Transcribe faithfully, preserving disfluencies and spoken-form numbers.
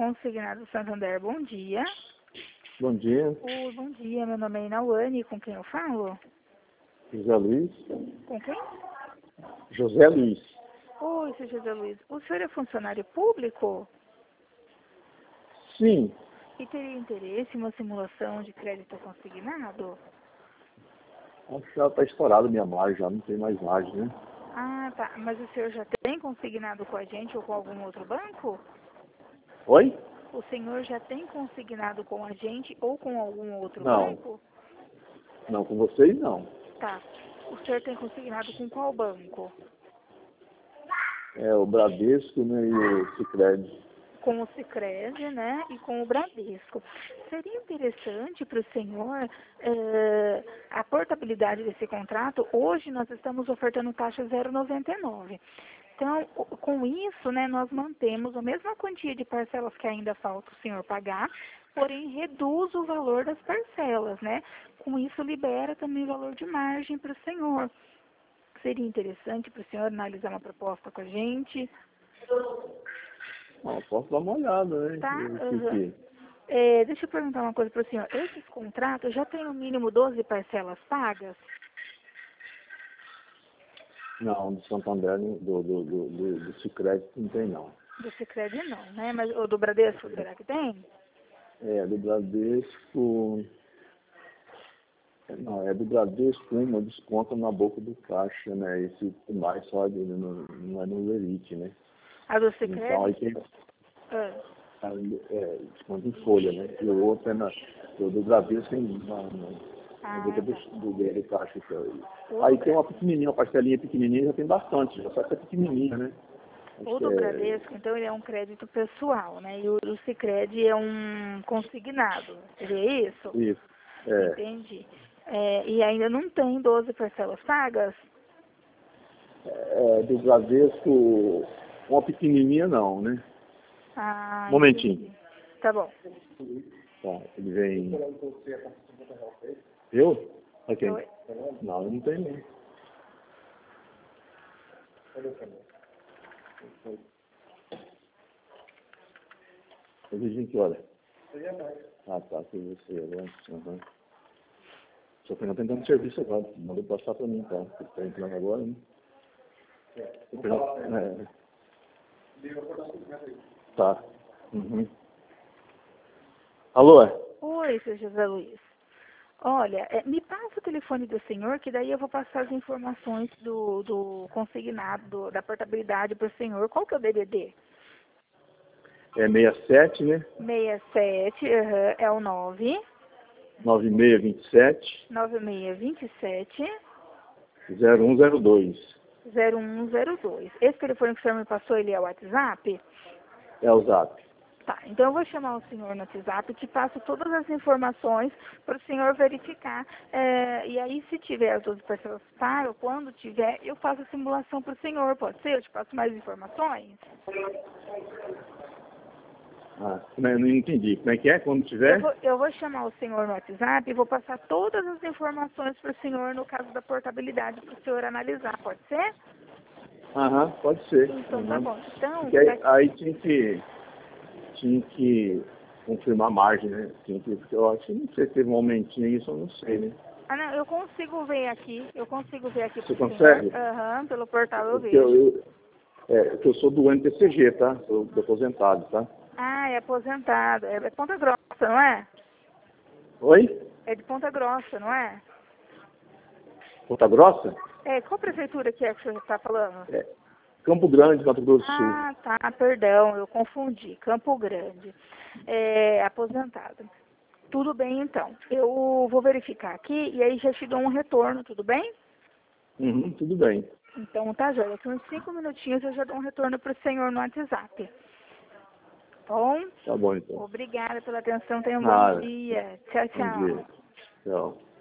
Consignado Santander, bom dia. Bom dia, Oi, bom dia, meu nome é Inauane, com quem eu falo? José Luiz. Com quem? José Luiz. Oi, seu José Luiz. O senhor é funcionário público? Sim, E teria interesse em uma simulação de crédito consignado? acho que já está estourado minha margem, já não tem mais margem, né? Ah, tá. Mas o senhor já tem consignado com a gente ou com algum outro banco? Oi? O senhor já tem consignado com a gente ou com algum outro Não, banco? não, com vocês não. Tá. O senhor tem consignado com qual banco? É o Bradesco, né, e o Sicredi. Com o Sicredi, né, e com o Bradesco. Seria interessante para o senhor eh, a portabilidade desse contrato. Hoje nós estamos ofertando taxa zero vírgula noventa e nove. Então, o- com isso, né, nós mantemos a mesma quantia de parcelas que ainda falta o senhor pagar, porém reduz o valor das parcelas, né? Com isso libera também o valor de margem para o senhor. Seria interessante para o senhor analisar uma proposta com a gente, Não, posso dar uma olhada, né? tá? O que Aham. que... É, deixa eu perguntar uma coisa para o senhor. Esses contratos já têm no mínimo doze parcelas pagas? Não, do Santander, do, do, do, do, do Sicredi não tem, não. Do Sicredi não, né? Mas o do Bradesco, será que tem? É, do Bradesco... Não, é do Bradesco, uma desconta na boca do caixa, né? Esse mais só de, não, não é no Elite, né? A do Então aí Sicredi? tem... Ah, é, desconto em folha, né? E o outro é na, o do Bradesco tem na, na, na boca ah, do, tá. do, do caixa. Que é aí. O do, Aí tem Bra... uma pequenininha, uma parcelinha pequenininha, já tem bastante, já só que é pequenininha, né? Acho o que do é... Bradesco, então, ele é um crédito pessoal, né? E o do Sicredi é um consignado. Seria isso? Isso, é, Entendi. É, e ainda não tem doze parcelas pagas? é, do Bradesco, uma pequenininha não, né? Ah, Momentinho. entendi. Tá bom. Tá, ele vem... Eu? Ok. Oi. Não, eu não tenho nem. Eu vejo em que hora? Ah, tá, que você agora. Uhum. Só que eu não tentando serviço agora. Mandou passar pra mim, tá? Você tá entrando agora, né? Tô pegando- É. Tá. Uhum. Alô? Oi, seu José Luiz. Olha, é, me passa o telefone do senhor, que daí eu vou passar as informações do, do consignado, do- da portabilidade para o senhor. Qual que é o D D D? É sessenta e sete, né? sessenta e sete, aham, é o nove, nove seis dois sete, nove seis dois sete, zero um zero dois. zero um zero dois. Esse telefone que o senhor me passou, ele é o WhatsApp? É o zap. Tá, então eu vou chamar o senhor no WhatsApp, te passo todas as informações para o senhor verificar. É, e aí, se tiver as duas parcelas pagas, quando tiver, eu faço a simulação para o senhor, pode ser? Eu te passo mais informações? Ah, não, eu não entendi. Como é que é quando Eu tiver? vou, eu vou chamar o senhor no WhatsApp e vou passar todas as informações para o senhor no caso da portabilidade para o senhor analisar, pode ser? Aham, pode ser. Então tá Uhum. bom. Então, Porque aí, daqui- aí tinha que tinha que confirmar a margem, né? Tinha que, porque eu acho que não sei se teve um aumentinho aí, isso eu não sei, né? ah, não, eu consigo ver aqui, eu consigo ver aqui Você pro senhor. consegue? Aham, pelo portal eu Porque eu, vejo. eu, é, porque eu sou do N T C G, tá? Sou do aposentado, tá? Ah, é aposentado. É, é Ponta Grossa, não é? Oi? É de Ponta Grossa, não é? Ponta Grossa? É, qual prefeitura que é que o senhor está falando? É, Campo Grande, Mato Grosso do Sul. Ah, tá, perdão, eu confundi. Campo Grande. É, aposentado. Tudo bem, então. Eu vou verificar aqui e aí já te dou um retorno, tudo bem? Uhum, tudo bem. Então tá, joia. Daqui uns cinco minutinhos eu já dou um retorno para o senhor no WhatsApp. Bom? Tá bom, então. Obrigada pela atenção. Tenha um bom Nada. dia. Tchau, Bom dia. tchau. Tchau.